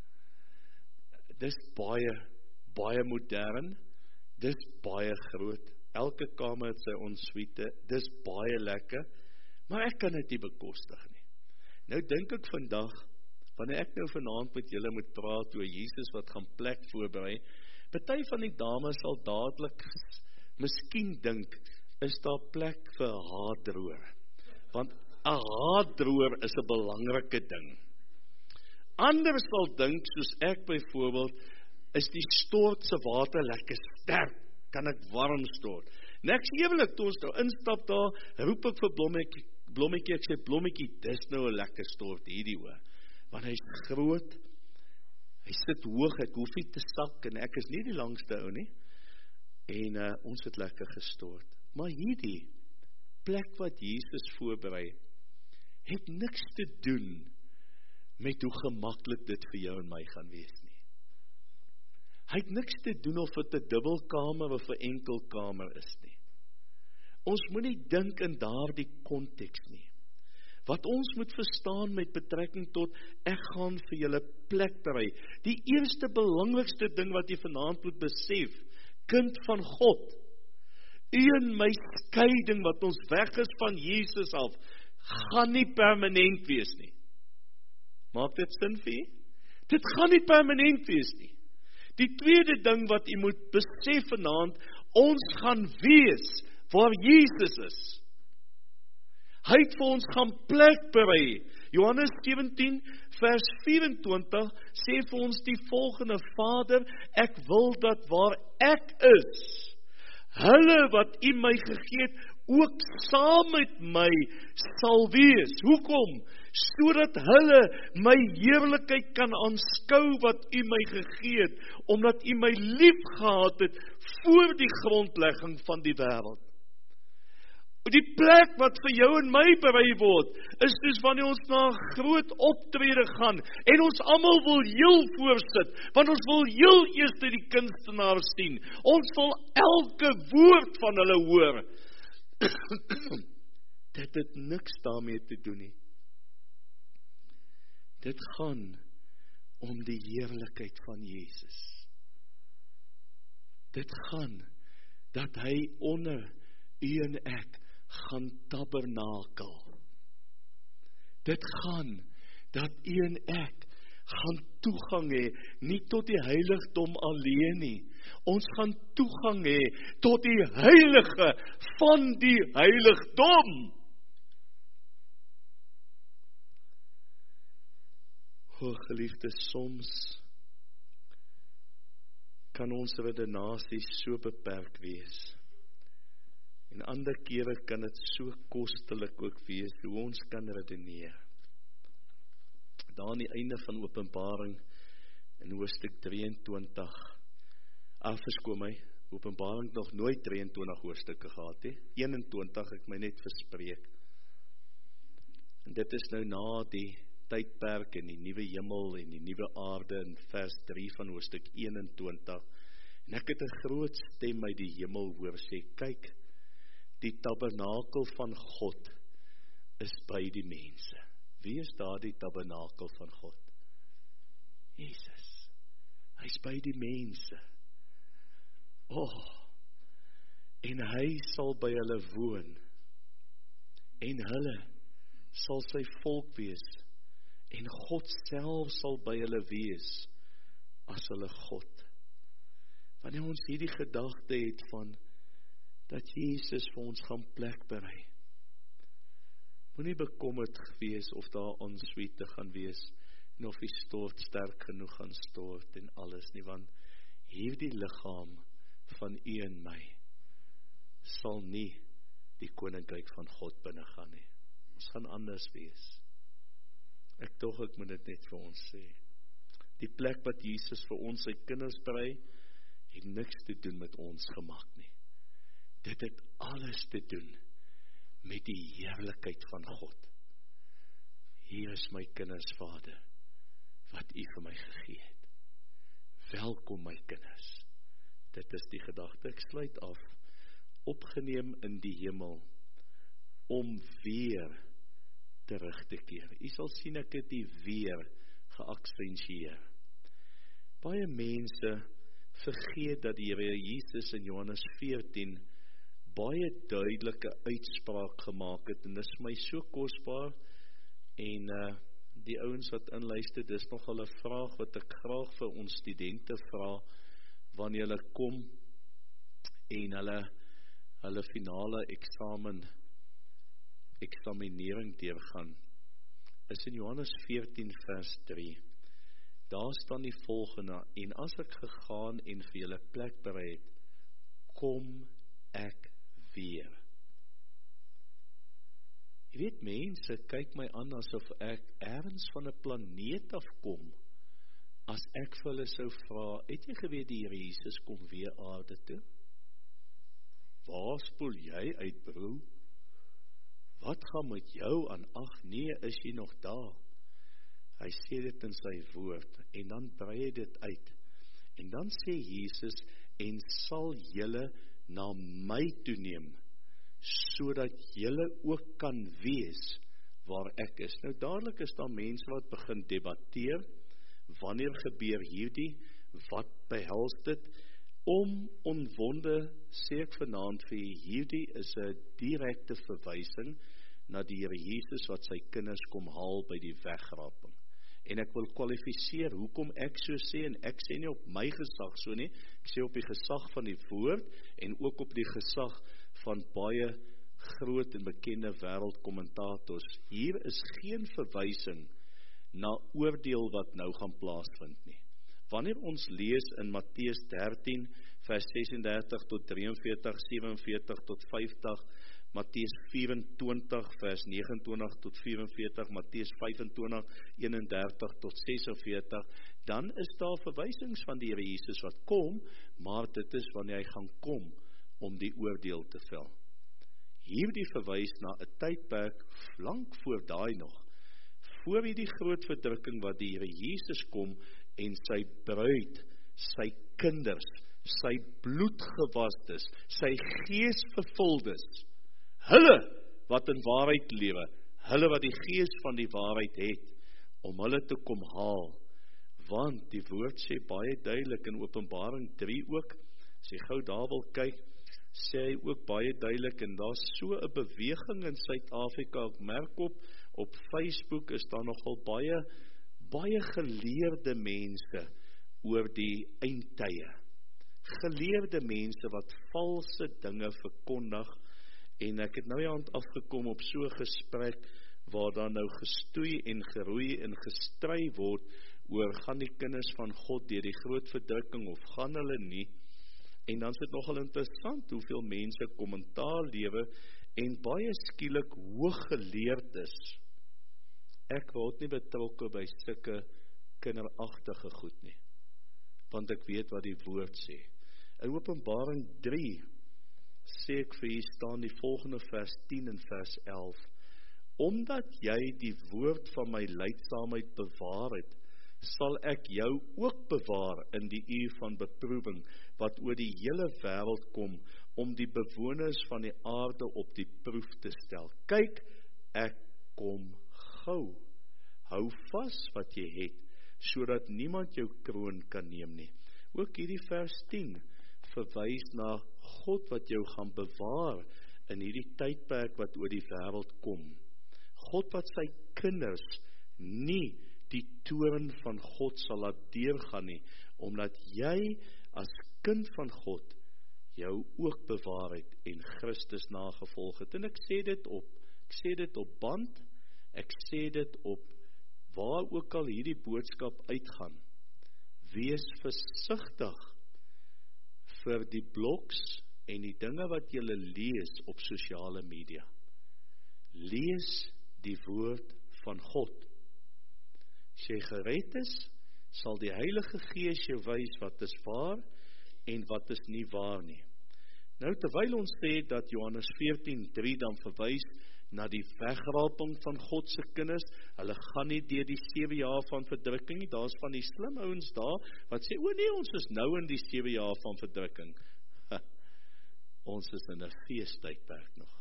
Dis baie modern, dis baie groot, elke kamer het sy ensuite, dis baie lekker, maar ek kan dit nie bekostig nie. Nou dink ek vandag, wanneer ek nou vanaand met julle moet praat oor Jesus wat gaan plek voorberei, party van die dames sal dadelik miskien dink, is daar plek vir 'n haardroër? Want 'n haardroër is 'n belangrike ding. Ander sal dink, soos ek byvoorbeeld, is die stort se water lekker sterk, kan ek warm stort. En ek sê ewig, toe ons nou instap daar, roep ek vir Blommetjie, ek sê, Blommetjie, dis nou 'n lekker stort hierdie hoor, want hy's groot, hy sit hoog, ek hoef nie te sak, en ek is nie die langste ou nie, en ons het lekker gestort. Maar hierdie plek wat Jesus voorberei, het niks te doen met hoe gemaklik dit vir jou en my gaan wees nie. Hy het niks te doen of dit 'n dubbelkamer of 'n enkelkamer is nie. Ons moet nie dink in daardie konteks nie. Wat ons moet verstaan met betrekking tot, ek gaan vir julle plek berei. Die eerste belangrikste ding wat jy vanaand moet besef, kind van God, u en my skeiding wat ons weg is van Jesus af, gaan nie permanent wees nie. Maak dit sin vir u? Dit gaan nie permanent wees nie. Die tweede ding wat u moet besef vanaand, ons gaan wees waar Jesus is. Hy het vir ons gaan plek berei. Johannes 17 vers 24 sê vir ons die volgende, Vader, ek wil dat waar ek is, hulle wat u my gegee het, ook saam met my sal wees. Hoekom? Sodat hulle my heerlikheid kan aanskou wat u my gegee het, omdat u my lief gehad het voor die grondlegging van die wêreld. Die plek wat vir jou en my berei word, is dus wanneer ons na 'n groot optrede gaan, en ons almal wil heel voorsit, want ons wil heel eers die kunstenaars sien. Ons wil elke woord van hulle hoor. Dit het niks daarmee te doen nie. Dit gaan om die heerlikheid van Jesus. Dit gaan dat hy onder u en ek gaan tabernakel. Dit gaan dat u en ek gaan toegang hê, nie tot die heiligdom alleen nie. Ons gaan toegang hê tot die heilige van die heiligdom. O geliefdes, soms kan ons redenasie so beperk wees. En ander kere kan dit so kostelik ook wees, hoe ons kan redeneer. Daar aan die einde van Openbaring, in hoofstuk 23, verskoon my, Openbaring nog nooit 23 hoofstukke gehad, 21 ek my net verspreek. En dit is nou na die tydperk en die nuwe hemel en die nuwe aarde in vers 3 van hoofstuk 21. En ek het 'n groot stem uit die hemel hoor sê, kyk, die tabernakel van God is by die mense. Wie is daar die tabernakel van God? Jesus. Hy is by die mense. En hy sal by hulle woon. En hulle sal sy volk wees. En God self sal by hulle wees as hulle God. Wanneer ons hierdie gedagte het van dat Jesus vir ons gaan plek berei. Moenie bekommerd wees of daar onsuite gaan wees en of die stort sterk genoeg gaan stort en alles nie, want hierdie liggaam van u en my sal nie die koninkryk van God binne gaan nie. Ons gaan anders wees. Ek moet dit net vir ons sê. Die plek wat Jesus vir ons sy kinders berei, het niks te doen met ons gemak nie. Dit het alles te doen met die heerlikheid van God. Hier is my kinders Vader, wat u vir my gegee het. Welkom my kinders. Dit is die gedagte, ek sluit af. Opgeneem in die hemel, om weer terug te keer. U sal sien ek het die weer geaksentieer. Baie mense vergeet dat die Here Jesus in Johannes 14 baie duidelike uitspraak gemaak het, en dit is my so kosbaar, en die ouens wat inluister, dis nogal 'n vraag wat ek graag vir ons studente vra, wanneer hulle kom, en hulle finale examinering deurgaan, is in Johannes 14 vers 3, daar staan die volgende, en as ek gegaan en vir julle plek berei het, kom ek weer. Jy weet, mense kyk my aan asof ek ergens van 'n planeet afkom, as ek vir hulle sou vra, het jy geweet die Here Jesus kom weer aarde toe? Waar spoel jy uit, bro? Wat gaan met jou aan? Ag nee, is jy nog daar? Hy sê dit in sy woord, en dan brei hy dit uit, en dan sê Jesus, en sal julle na my toeneem, sodat julle ook kan wees waar ek is. Nou dadelik is daar mense wat begin debatteer, wanneer gebeur hierdie, wat behels dit, onwonde sê ek vanaand vir hierdie is 'n direkte verwysing na die Here Jesus wat sy kinders kom haal by die wegraping. En ek wil kwalifiseer hoekom ek so sê, en ek sê nie op my gesag so nie, ek sê op die gesag van die woord, en ook op die gesag van baie groot en bekende wêreldkommentators. Hier is geen verwysing na oordeel wat nou gaan plaasvind nie. Wanneer ons lees in Matteus 13, vers 36 tot 43, 47 tot 50, Matteus 24, vers 29 tot 44, Matteus 25, 31 tot 46, dan is daar verwysings van die Here Jesus wat kom, maar dit is wanneer hy gaan kom om die oordeel te vel. Hierdie verwys na 'n tydperk lank voor daai nog, voor hierdie groot verdrukking wat die Here Jesus kom en sy bruid, sy kinders, sy bloedgewastes, sy gees vervuldes, hulle wat in waarheid lewe, hulle wat die gees van die waarheid het, om hulle te kom haal, want die woord sê baie duidelik in Openbaring 3 ook, as jy gou daar wil kyk, sê hy ook baie duidelik, en daar is so 'n beweging in Suid-Afrika, ek merk op Facebook is daar nogal baie geleerde mense oor die eindtye, geleerde mense wat valse dinge verkondig, en ek het nou aan afgekom op so 'n gesprek, waar daar nou gestoei en geroei en gestry word, oor gaan die kinders van God deur die groot verdrukking of gaan hulle nie. En dan is dit nogal interessant hoeveel mense kommentaar lewe en baie skielik hooggeleerd is. Ek word nie betrokke by sulke kinderagtige goed nie, want ek weet wat die woord sê. In Openbaring 3 sê ek vir julle staan die volgende vers 10 en vers 11. Omdat jy die woord van my lydsaamheid bewaar het, sal ek jou ook bewaar in die uur van beproewing, wat oor die hele wêreld kom, om die bewoners van die aarde op die proef te stel. Kyk, ek kom gou. Hou vas wat jy het, sodat niemand jou kroon kan neem nie. Ook hierdie vers 10 verwys na God wat jou gaan bewaar in hierdie tydperk wat oor die wêreld kom. God wat sy kinders nie die toorn van God sal laat deurgaan nie, omdat jy as kind van God jou ook bewaar het en Christus nagevolg het. En ek sê dit op band, ek sê dit op waar ook al hierdie boodskap uitgaan. Wees versigtig vir die blogs en die dinge wat jy lees op sosiale media. Lees die woord van God. As jy gered is, sal die Heilige Gees jou wys wat is waar en wat is nie waar nie. Nou, terwyl ons sê dat Johannes 14:3 dan verwys na die wegraping van God se kinders, hulle gaan nie deur die 7 jaar van verdrukking nie, daar's van die slim ouens daar, wat sê, o nee, ons is nou in die 7 jaar van verdrukking. Ons is in 'n feestydperk nog.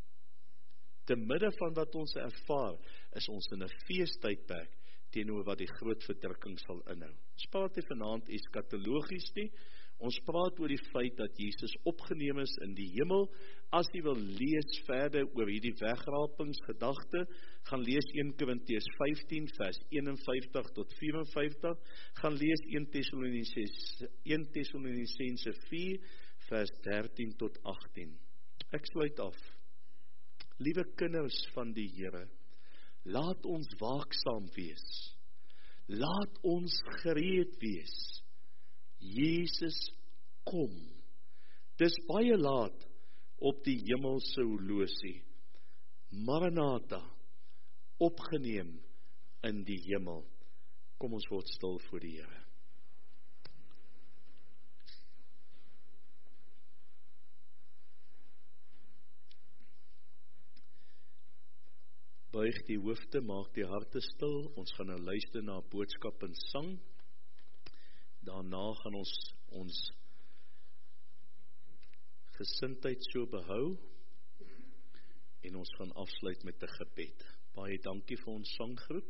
Te midde van wat ons ervaar, is ons in 'n feestydperk, teenoor wat die groot verdrukking sal inhou. Ons praat nie vanaand eskatologies nie, ons praat oor die feit dat Jesus opgeneem is in die hemel. As jy wil lees verder oor hierdie wegrapingsgedagte, gaan lees 1 Korintiërs 15 vers 51 tot 54, gaan lees 1 Tessalonisense 4 vers 13 tot 18. Ek sluit af. Liewe kinders van die Here, laat ons waaksaam wees. Laat ons gereed wees. Jesus kom. Dis baie laat op die hemelse horlosie. Maranatha, opgeneem in die hemel. Kom ons word stil voor die Here. Buig die hoofde, maak die harte stil. Ons gaan nou luister na boodskap en sang. Daarna gaan ons gesindheid so behou en ons gaan afsluit met 'n gebed. Baie dankie vir ons sanggroep.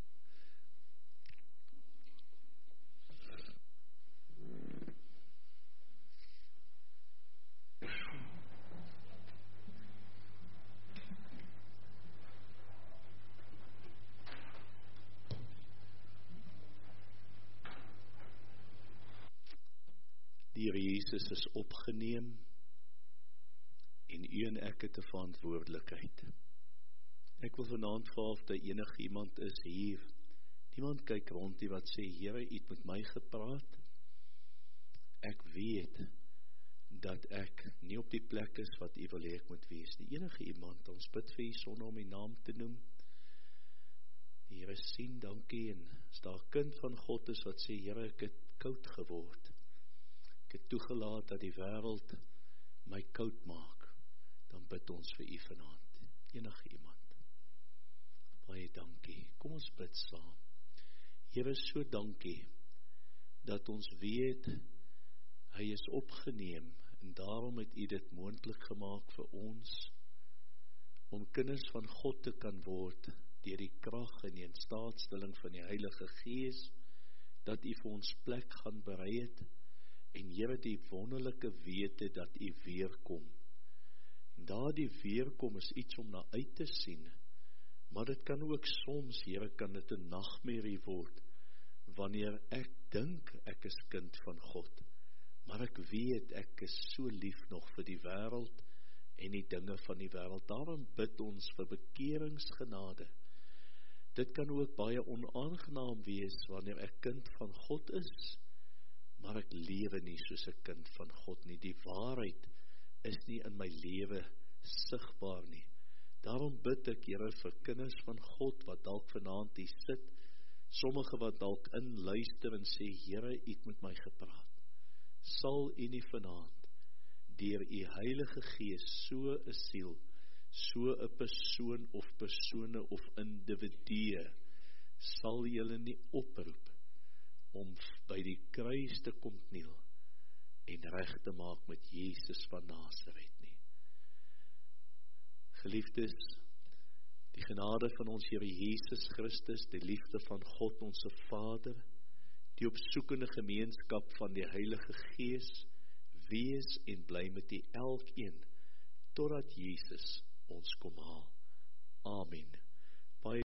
Die Here Jesus is opgeneem en u en ek het 'n verantwoordelikheid. Ek wil vanaand vra of daar enige iemand is hier. Niemand kyk rond nie wat sê, Here, u het met my gepraat. Ek weet dat ek nie op die plek is wat u wil hê ek moet wees nie. Enige iemand, ons bid vir u sonder om u naam te noem. Die Here sien, dankie, en as daar 'n kind van God is wat sê, Here, ek het koud geword. Ek het toegelaat dat die wêreld my koud maak, dan bid ons vir u vanaand. Enige iemand. Baie dankie. Kom ons bid saam. Here, so dankie dat ons weet hy is opgeneem en daarom het u dit moontlik gemaak vir ons om kinders van God te kan word deur die krag en die instaatstelling van die Heilige Gees, dat u vir ons plek gaan berei het. En Here, die wonderlike wete dat u weerkom. En daardie weerkom is iets om na uit te sien. Maar dit kan ook soms, Here, kan dit 'n nagmerrie word, wanneer ek dink ek is kind van God. Maar ek weet ek is so lief nog vir die wêreld en die dinge van die wêreld. Daarom bid ons vir bekeringsgenade. Dit kan ook baie onaangenaam wees wanneer ek kind van God is, maar ek lewe nie soos 'n kind van God nie. Die waarheid is nie in my lewe sigbaar nie. Daarom bid ek, Here, vir kinders van God wat dalk vanaand hier sit, sommige wat dalk inluister en sê, Here, U het met my gepraat. Sal U nie vanaand deur U Heilige Gees so 'n siel, so 'n persoon of persone of individue, sal julle nie oproep om by die kruis te kom kniel en reg te maak met Jesus van Nasaret nie. Geliefdes, die genade van ons Here Jesus Christus, die liefde van God ons Vader, die opsoekende gemeenskap van die Heilige Gees, wees en bly met die elkeen, totdat Jesus ons kom haal. Amen.